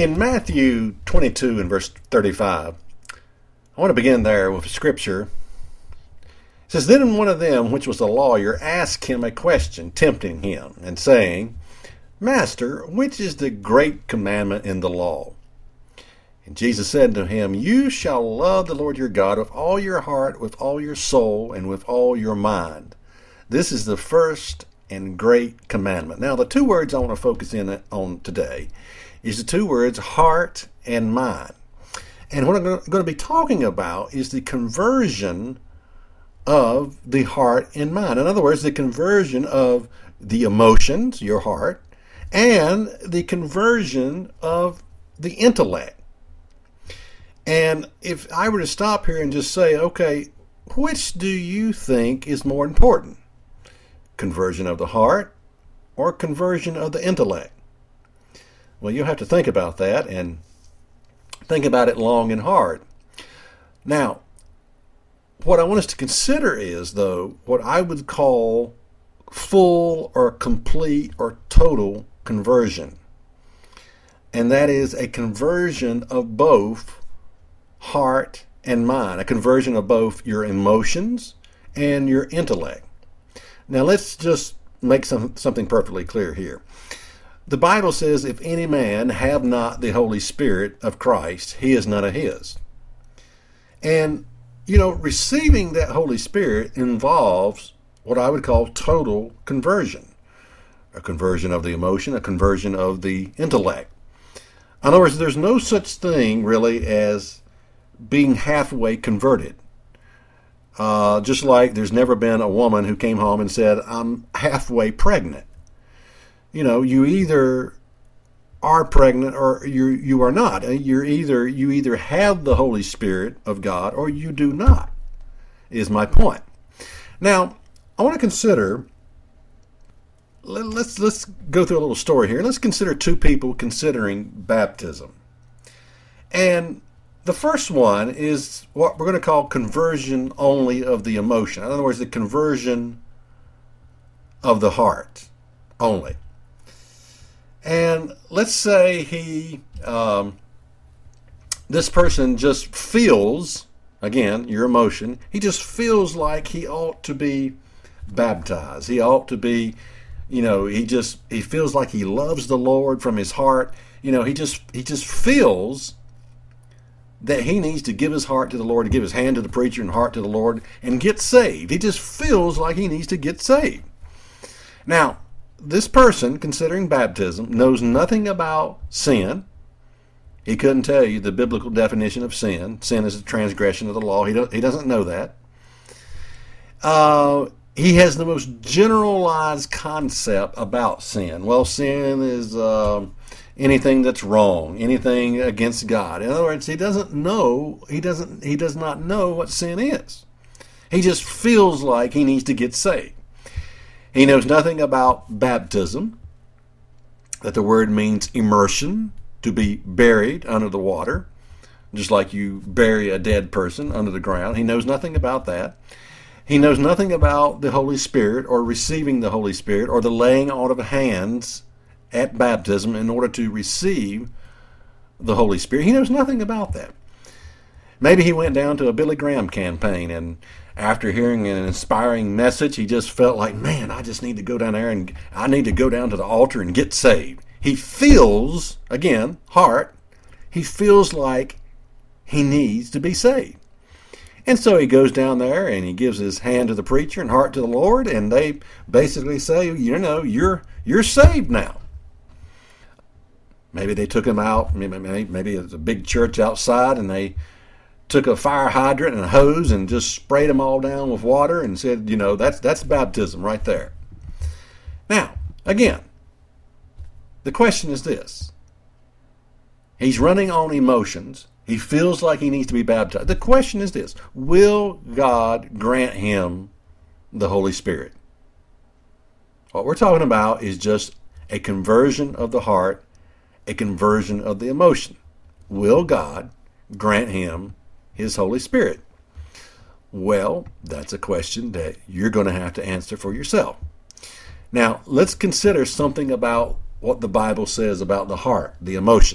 In Matthew 22 and verse 35, I want to begin there with scripture. It says, Then one of them, which was a lawyer, asked him a question, tempting him, and saying, Master, which is the great commandment in the law? And Jesus said to him, You shall love the Lord your God with all your heart, with all your soul, and with all your mind. This is the first and great commandment. Now, the two words I want to focus in on today is the two words heart and mind. And what I'm going to be talking about is the conversion of the heart and mind. In other words, the conversion of the emotions, your heart, and the conversion of the intellect. And if I were to stop here and just say, okay, which do you think is more important? Conversion of the heart or conversion of the intellect? Well, you'll have to think about that and think about it long and hard. Now, what I want us to consider is, though, what I would call full or complete or total conversion. And that is a conversion of both heart and mind, a conversion of both your emotions and your intellect. Now, let's just make something perfectly clear here. The Bible says, if any man have not the Holy Spirit of Christ, he is none of his. And, receiving that Holy Spirit involves what I would call total conversion. A conversion of the emotion, a conversion of the intellect. In other words, there's no such thing really as being halfway converted. Just like there's never been a woman who came home and said, I'm halfway pregnant. You either are pregnant or you are not. You either have the Holy Spirit of God or you do not, is my point. Now, I want to consider, let's go through a little story here. Let's consider two people considering baptism. And the first one is what we're going to call conversion only of the emotion. In other words, the conversion of the heart only. And let's say this person just feels, again, your emotion, he just feels like he ought to be baptized. He ought to be, he feels like he loves the Lord from his heart. He just feels that he needs to give his heart to the Lord, to give his hand to the preacher and heart to the Lord and get saved. He just feels like he needs to get saved. Now, this person, considering baptism, knows nothing about sin. He couldn't tell you the biblical definition of sin. Sin is a transgression of the law. He doesn't know that. He has the most generalized concept about sin. Well, sin is anything that's wrong, anything against God. In other words, he does not know what sin is. He just feels like he needs to get saved. He knows nothing about baptism, that the word means immersion, to be buried under the water, just like you bury a dead person under the ground. He knows nothing about that. He knows nothing about the Holy Spirit or receiving the Holy Spirit or the laying on of hands at baptism in order to receive the Holy Spirit. He knows nothing about that. Maybe he went down to a Billy Graham campaign, and after hearing an inspiring message, he just felt like, man, I just need to go down there and I need to go down to the altar and get saved. He feels, again, heart, he feels like he needs to be saved. And so he goes down there and he gives his hand to the preacher and heart to the Lord, and they basically say, you're saved now. Maybe they took him out, maybe it's a big church outside, and they took a fire hydrant and a hose and just sprayed them all down with water and said, that's baptism right there. Now, again, the question is this. He's running on emotions. He feels like he needs to be baptized. The question is this. Will God grant him the Holy Spirit? What we're talking about is just a conversion of the heart, a conversion of the emotion. Will God grant him His Holy Spirit? Well, that's a question that you're going to have to answer for yourself. Now, let's consider something about what the Bible says about the heart, the emotion.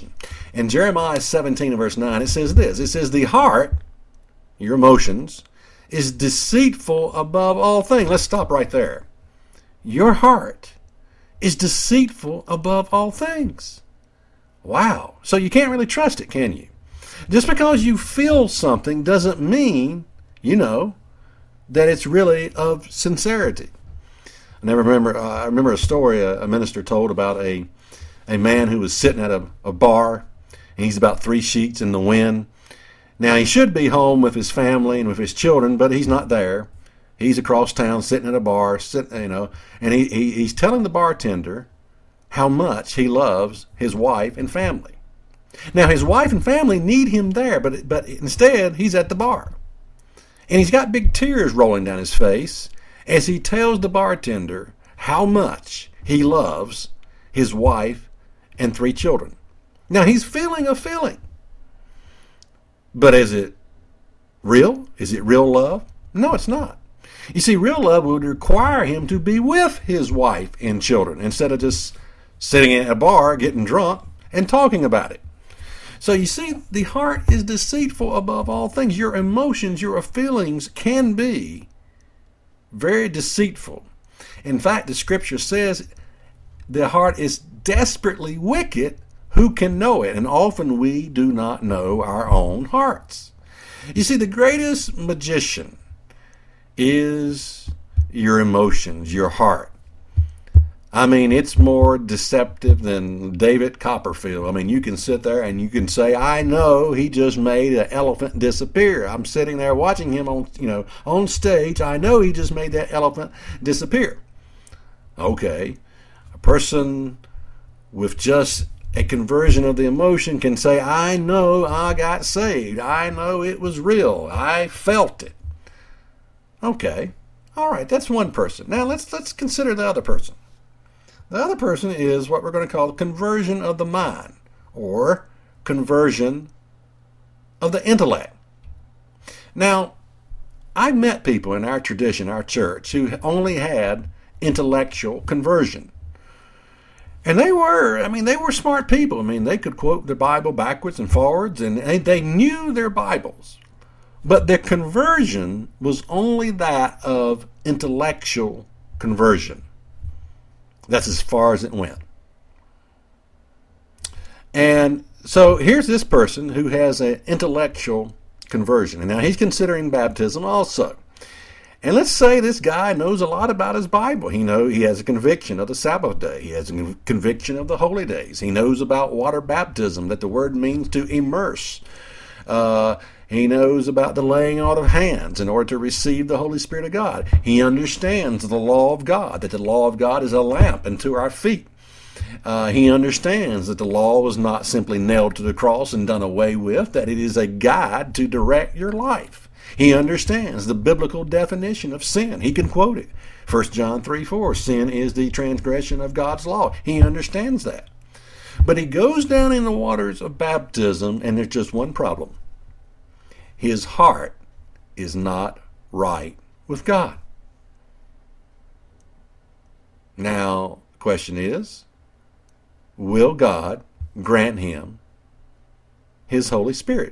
In Jeremiah 17 and verse 9, it says this. It says, the heart, your emotions, is deceitful above all things. Let's stop right there. Your heart is deceitful above all things. Wow. So you can't really trust it, can you? Just because you feel something doesn't mean, that it's really of sincerity. I remember a story a minister told about a man who was sitting at a bar, and he's about 3 sheets in the wind. Now, he should be home with his family and with his children, but he's not there. He's across town sitting at a bar, and he's telling the bartender how much he loves his wife and family. Now, his wife and family need him there, but instead, he's at the bar. And he's got big tears rolling down his face as he tells the bartender how much he loves his wife and 3 children. Now, he's feeling a feeling. But is it real? Is it real love? No, it's not. You see, real love would require him to be with his wife and children instead of just sitting at a bar, getting drunk, and talking about it. So you see, the heart is deceitful above all things. Your emotions, your feelings can be very deceitful. In fact, the scripture says the heart is desperately wicked. Who can know it? And often we do not know our own hearts. You see, the greatest magician is your emotions, your heart. I mean, it's more deceptive than David Copperfield. I mean, you can sit there and you can say, I know he just made an elephant disappear. I'm sitting there watching him on stage. I know he just made that elephant disappear. Okay. A person with just a conversion of the emotion can say, I know I got saved. I know it was real. I felt it. Okay. All right. That's one person. Now let's consider the other person. The other person is what we're going to call conversion of the mind, or conversion of the intellect. Now, I've met people in our tradition, our church, who only had intellectual conversion. And they were smart people. I mean, they could quote the Bible backwards and forwards, and they knew their Bibles. But their conversion was only that of intellectual conversion. That's as far as it went. And so here's this person who has an intellectual conversion. And now he's considering baptism also. And let's say this guy knows a lot about his Bible. He has a conviction of the Sabbath day. He has a conviction of the holy days. He knows about water baptism, that the word means to immerse. He knows about the laying out of hands in order to receive the Holy Spirit of God. He understands the law of God, that the law of God is a lamp unto our feet. He understands that the law was not simply nailed to the cross and done away with, that it is a guide to direct your life. He understands the biblical definition of sin. He can quote it. 1 John 3:4, sin is the transgression of God's law. He understands that. But he goes down in the waters of baptism, and there's just one problem. His heart is not right with God. Now, the question is, will God grant him his Holy Spirit?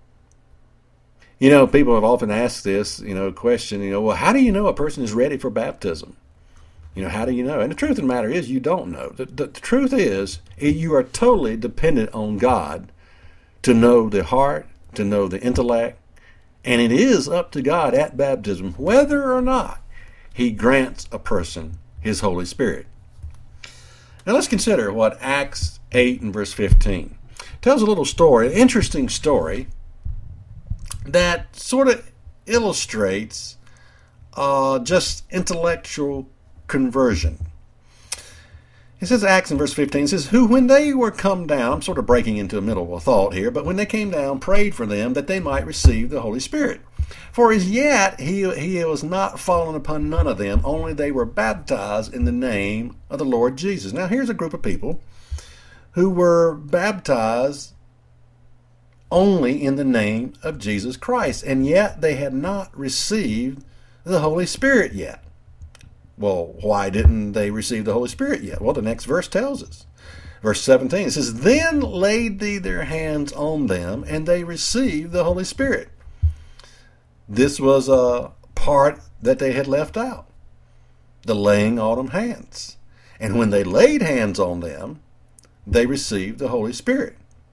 People have often asked this, question, well, how do you know a person is ready for baptism? How do you know? And the truth of the matter is, you don't know. The truth is, you are totally dependent on God to know the heart, to know the intellect, and it is up to God at baptism whether or not he grants a person his Holy Spirit. Now let's consider what Acts 8 and verse 15 tells a little story, an interesting story that sort of illustrates just intellectual conversion. It says, Acts in verse 15, it says, who when they were come down, I'm sort of breaking into the middle of a thought here, but when they came down, prayed for them that they might receive the Holy Spirit. For as yet he was not fallen upon none of them, only they were baptized in the name of the Lord Jesus. Now here's a group of people who were baptized only in the name of Jesus Christ, and yet they had not received the Holy Spirit yet. Well, why didn't they receive the Holy Spirit yet? Well, the next verse tells us. Verse 17, it says, then laid they their hands on them, and they received the Holy Spirit. This was a part that they had left out, the laying on of hands. And when they laid hands on them, they received the Holy Spirit.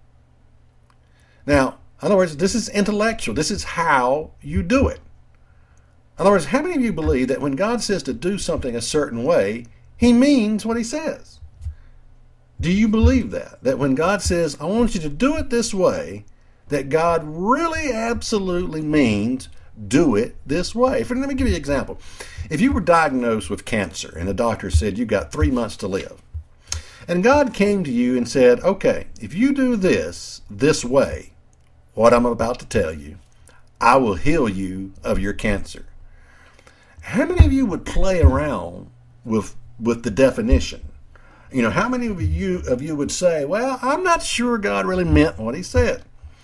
Now, in other words, this is intellectual. This is how you do it. In other words, how many of you believe that when God says to do something a certain way, he means what he says? Do you believe that? That when God says, I want you to do it this way, that God really absolutely means do it this way? Let me give you an example. If you were diagnosed with cancer and the doctor said you've got 3 months to live, and God came to you and said, okay, if you do this way, what I'm about to tell you, I will heal you of your cancer. How many of you would play around with the definition? You know, how many of you would say, well, I'm not sure God really meant what he said?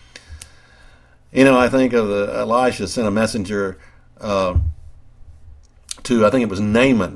You know, I think of Elisha sent a messenger to, I think it was Naaman.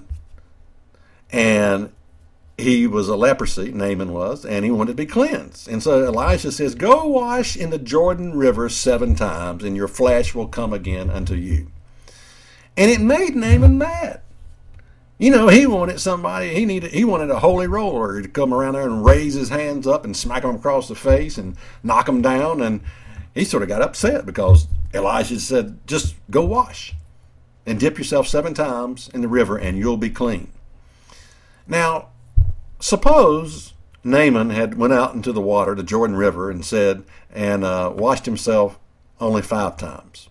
And he was a leprosy, Naaman was, and he wanted to be cleansed. And so Elisha says, go wash in the Jordan River 7 times, and your flesh will come again unto you. And it made Naaman mad. You know, he wanted somebody, he wanted a holy roller to come around there and raise his hands up and smack him across the face and knock him down. And he sort of got upset because Elisha said, just go wash and dip yourself 7 times in the river and you'll be clean. Now, suppose Naaman had went out into the water, the Jordan River, and washed himself only 5 times.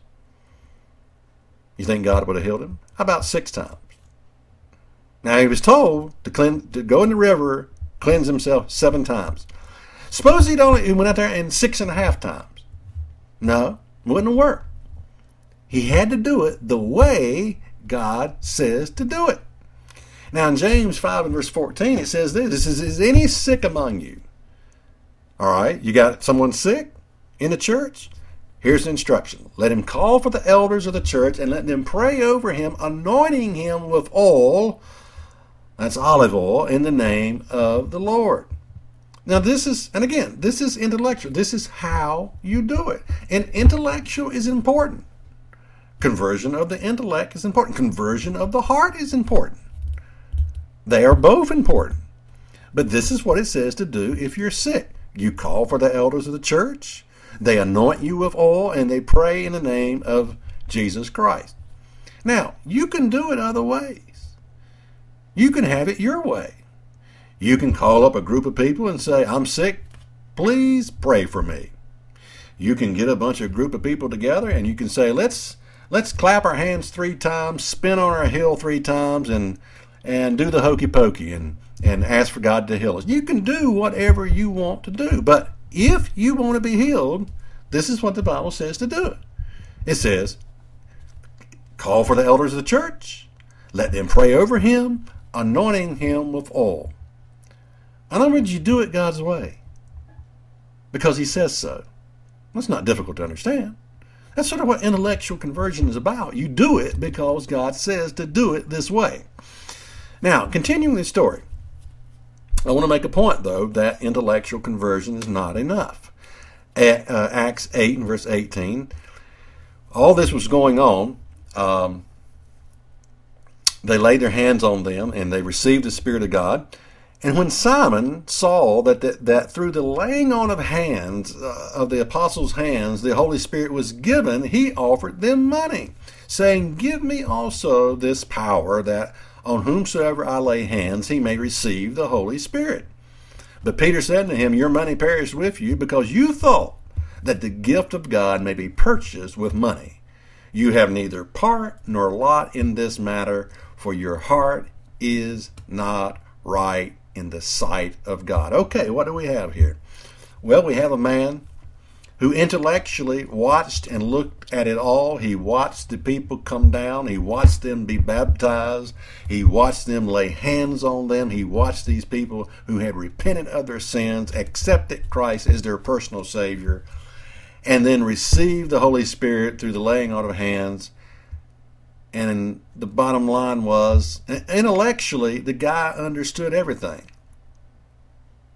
You think God would have healed him? How about 6 times? Now, he was told to go in the river, cleanse himself 7 times. Suppose he went out there and 6.5 times. No, it wouldn't work. He had to do it the way God says to do it. Now, in James 5 and verse 14, it says this, is any sick among you? All right, you got someone sick in the church? Here's the instruction. Let him call for the elders of the church and let them pray over him, anointing him with oil, that's olive oil, in the name of the Lord. Now this is intellectual. This is how you do it. And intellectual is important. Conversion of the intellect is important. Conversion of the heart is important. They are both important. But this is what it says to do if you're sick. You call for the elders of the church. They anoint you with oil and they pray in the name of Jesus Christ. Now, you can do it other ways. You can have it your way. You can call up a group of people and say, I'm sick, please pray for me. You can get a group of people together and you can say, let's clap our hands 3 times, spin on our heel 3 times, and do the hokey pokey and ask for God to heal us. You can do whatever you want to do, but if you want to be healed, this is what the Bible says to do it. It says, call for the elders of the church, let them pray over him, anointing him with oil. In other words, you do it God's way because he says so. That's not difficult to understand. That's sort of what intellectual conversion is about. You do it because God says to do it this way. Now, continuing the story, I want to make a point, though, that intellectual conversion is not enough. Acts 8 and verse 18, all this was going on. They laid their hands on them, and they received the Spirit of God. And when Simon saw that through the laying on of hands, of the apostles' hands, the Holy Spirit was given, he offered them money, saying, give me also this power, that on whomsoever I lay hands, he may receive the Holy Spirit. But Peter said to him, your money perished with you, because you thought that the gift of God may be purchased with money. You have neither part nor lot in this matter, for your heart is not right in the sight of God. Okay, what do we have here? Well, we have a man who intellectually watched and looked at it all. He watched the people come down. He watched them be baptized. He watched them lay hands on them. He watched these people who had repented of their sins, accepted Christ as their personal Savior, and then received the Holy Spirit through the laying on of hands. And the bottom line, was intellectually the guy understood everything.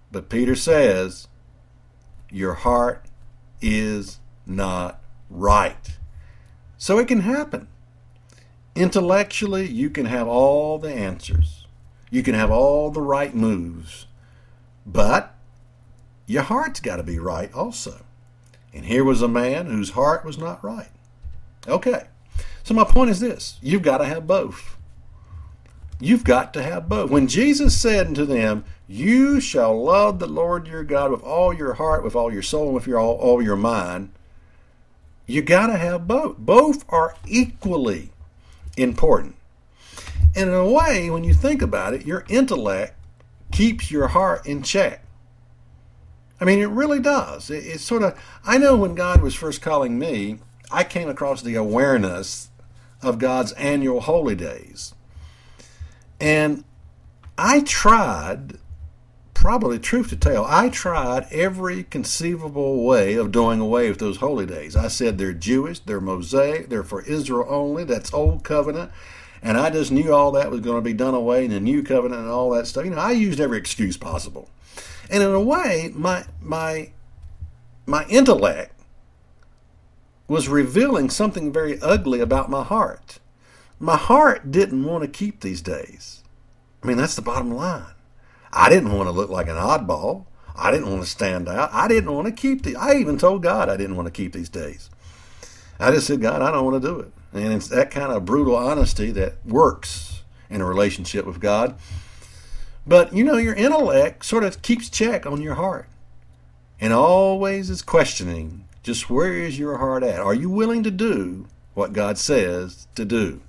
But Peter says, your heart is not right. So it can happen. Intellectually, you can have all the answers. You can have all the right moves. But your heart's got to be right also. And here was a man whose heart was not right. Okay. So my point is this. You've got to have both. You've got to have both. When Jesus said unto them, you shall love the Lord your God with all your heart, with all your soul, and with all your mind, you got to have both. Both are equally important. And in a way, when you think about it, your intellect keeps your heart in check. I mean, it really does. It's sort of, I know when God was first calling me, I came across the awareness of God's annual holy days. And I tried, probably truth to tell, I tried every conceivable way of doing away with those holy days. I said they're Jewish, they're Mosaic, they're for Israel only, that's Old Covenant. And I just knew all that was going to be done away in the New Covenant and all that stuff. You know, I used every excuse possible. And in a way, my intellect was revealing something very ugly about my heart. My heart didn't want to keep these days. I mean, that's the bottom line. I didn't want to look like an oddball. I didn't want to stand out. I didn't want to keep these. I even told God I didn't want to keep these days. I just said, God, I don't want to do it. And it's that kind of brutal honesty that works in a relationship with God. But, you know, your intellect sort of keeps check on your heart and always is questioning just where is your heart at? Are you willing to do what God says to do?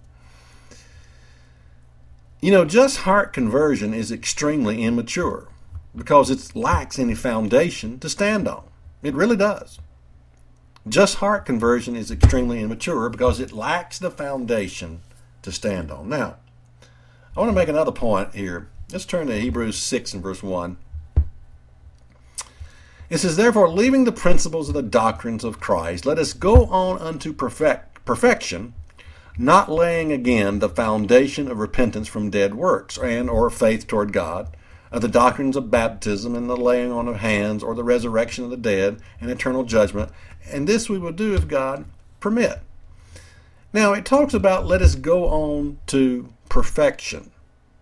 You know, just heart conversion is extremely immature because it lacks any foundation to stand on. It really does. Just heart conversion is extremely immature because it lacks the foundation to stand on. Now, I want to make another point here. Let's turn to Hebrews 6 and verse 1. It says, therefore, leaving the principles of the doctrines of Christ, let us go on unto perfection, not laying again the foundation of repentance from dead works or faith toward God, of the doctrines of baptism and the laying on of hands or the resurrection of the dead and eternal judgment. And this we will do if God permit. Now, it talks about let us go on to perfection.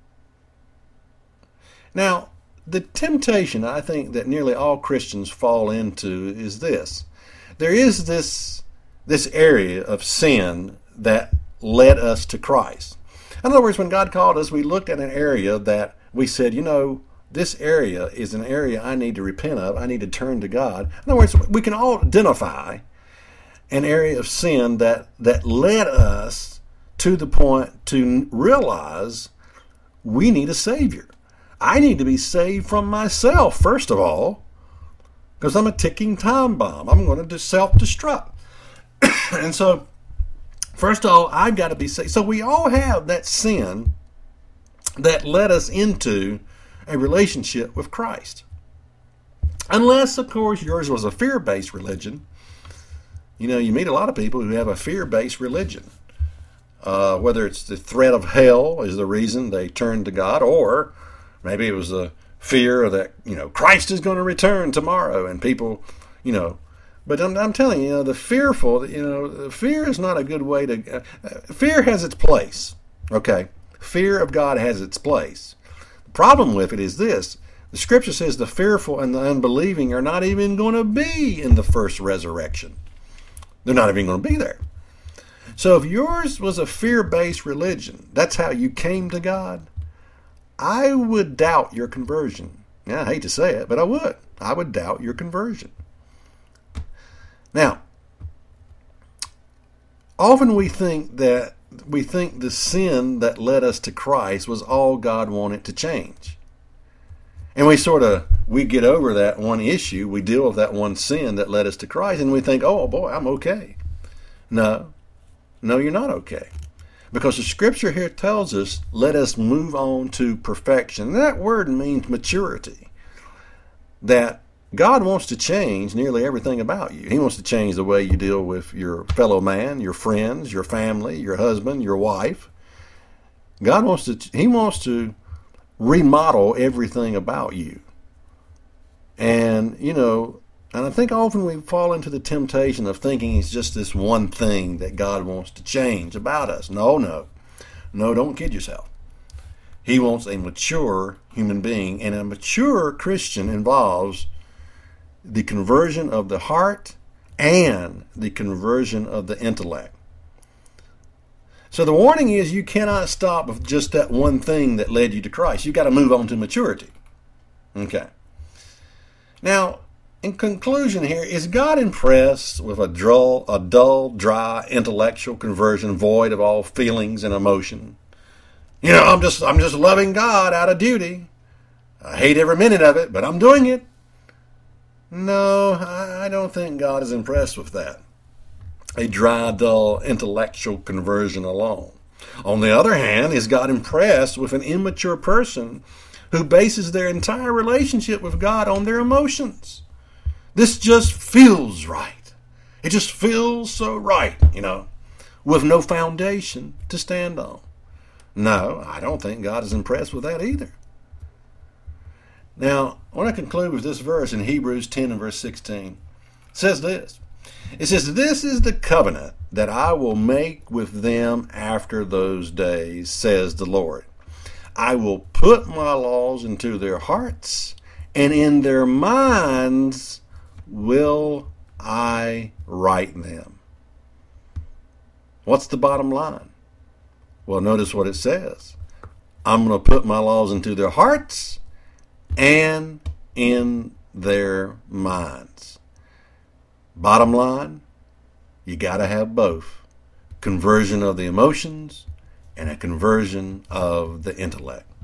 Now, the temptation I think that nearly all Christians fall into is this. There is this area of sin that led us to Christ. In other words, when God called us, we looked at an area that we said, you know, this area is an area I need to repent of. I need to turn to God. In other words, we can all identify an area of sin that led us to the point to realize we need a Savior. I need to be saved from myself, first of all, because I'm a ticking time bomb. I'm going to self-destruct. And so, first of all, I've got to be saved. So we all have that sin that led us into a relationship with Christ. Unless, of course, yours was a fear-based religion. You know, you meet a lot of people who have a fear-based religion. Whether it's the threat of hell is the reason they turn to God, or maybe it was a fear that, you know, Christ is going to return tomorrow, and people, you know. But I'm telling you, the fearful, fear is not a good way to. Fear has its place, okay? Fear of God has its place. The problem with it is this. The Scripture says the fearful and the unbelieving are not even going to be in the first resurrection. They're not even going to be there. So if yours was a fear-based religion, that's how you came to God, I would doubt your conversion. Yeah, I hate to say it, but I would. I would doubt your conversion. Now, often we think the sin that led us to Christ was all God wanted to change. And we get over that one issue, we deal with that one sin that led us to Christ, and we think, oh boy, I'm okay. No, you're not okay. Because the Scripture here tells us, let us move on to perfection. And that word means maturity. That God wants to change nearly everything about you. He wants to change the way you deal with your fellow man, your friends, your family, your husband, your wife. He wants to remodel everything about you. And, and I think often we fall into the temptation of thinking it's just this one thing that God wants to change about us. No, don't kid yourself. He wants a mature human being, and a mature Christian involves the conversion of the heart and the conversion of the intellect. So the warning is you cannot stop with just that one thing that led you to Christ. You've got to move on to maturity. Okay. Now, in conclusion here, is God impressed with a dull, dry, intellectual conversion void of all feelings and emotion? I'm just loving God out of duty. I hate every minute of it, but I'm doing it. No, I don't think God is impressed with that. A dry, dull, intellectual conversion alone. On the other hand, is God impressed with an immature person who bases their entire relationship with God on their emotions? This just feels right. It just feels so right, with no foundation to stand on. No, I don't think God is impressed with that either. Now, I want to conclude with this verse in Hebrews 10 and verse 16. It says this. It says, "This is the covenant that I will make with them after those days, says the Lord. I will put my laws into their hearts, and in their minds will I write them." What's the bottom line? Well, notice what it says. I'm going to put my laws into their hearts and in their minds. Bottom line, you got to have both. Conversion of the emotions and a conversion of the intellect.